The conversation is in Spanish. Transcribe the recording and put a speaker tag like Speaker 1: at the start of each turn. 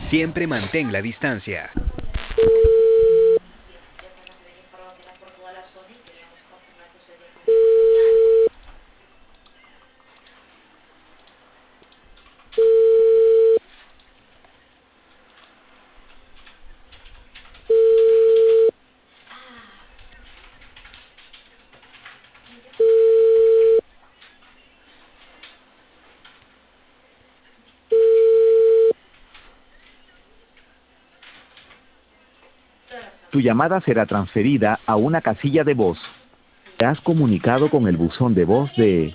Speaker 1: Siempre mantén la distancia.
Speaker 2: Tu llamada será transferida a una casilla de voz. Te has comunicado con el buzón de voz de